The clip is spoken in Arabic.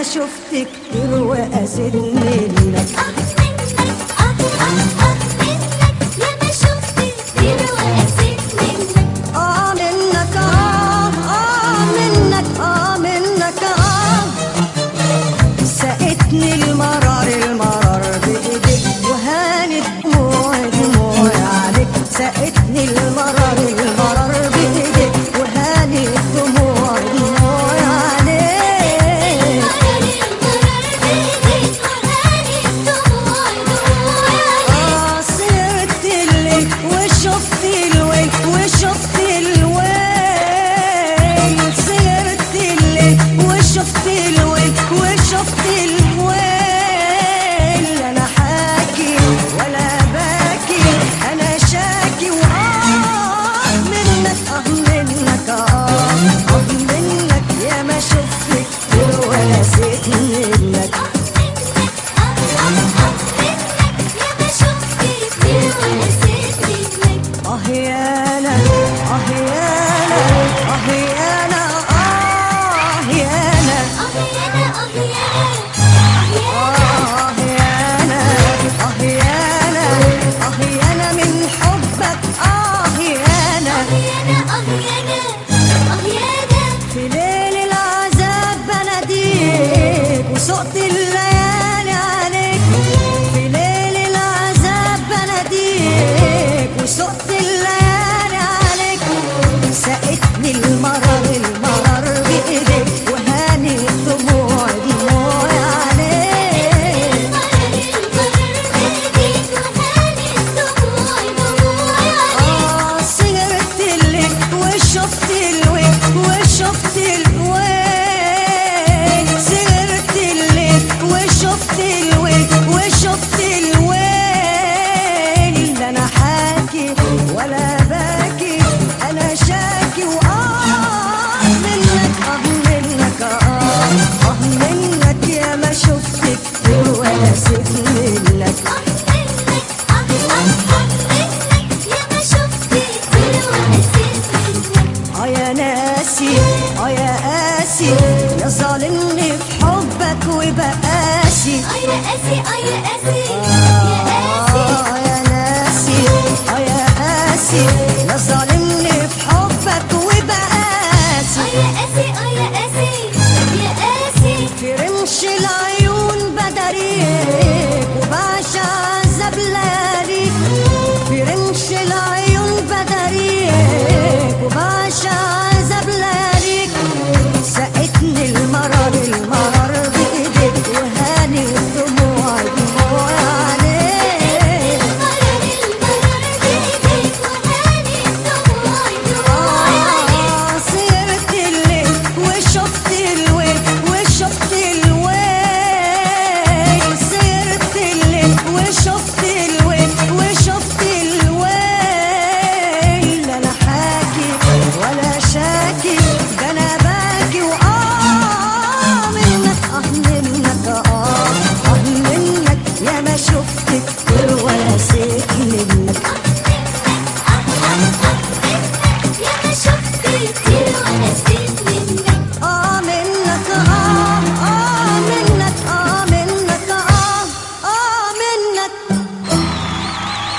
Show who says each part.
Speaker 1: ما شفت كتير وقاسيت منك. سقتني المرار بإيديك وهانت دموعي عليك. سقتني المرار بإيديك وهانت دموعي عليك. سهرت الليل وشفت الويل وشفت الويل. سهرت الليل وشفت الويل وشفت الويل. أنا حاكي ولا باكي، أنا شاكي منك منك منك يا ما شفت كتير ونسيت منك. يانا يانا يانا يانا يانا من حبك. يانا في ليل العذاب بناديك وسقت الليالي عليك. في ليل العذاب بناديك وسقت الليالي عليك. سقتني المرار بإيديك وهاني دموعي عليك. سهرت الليل وشفت الويل وشفت الويل. سهرت الليل وشفت الويل وشفت الويل. لا انا حاكي ولا باكي، انا شاكي منك منك منك يا ما شفت كتير ونسيت منك. يا ناسي يا قاسي يا ظالمني في حبك وبقاسي.
Speaker 2: يا قاسي يا قاسي
Speaker 1: يا ناسي يا قاسي